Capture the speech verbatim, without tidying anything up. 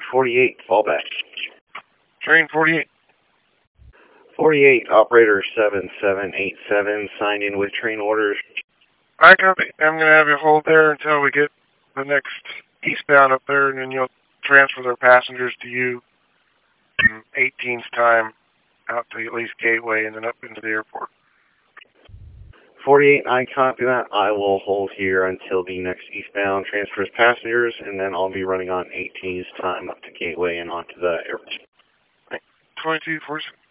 forty-eight, fallback. Train forty-eight. forty-eight, operator seven seven eight seven, signed in with train orders. I copy. I'm going to have you hold there until we get the next eastbound up there, and then you'll transfer their passengers to you in eighteen's time out to at least Gateway and then up into the airport. forty-eight, I copy that. I will hold here until the next eastbound transfers passengers, and then I'll be running on eighteen's time up to Gateway and onto the airport. twenty-two forty-six.